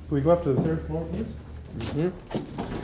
Can we go up to the third floor, please? Mhm.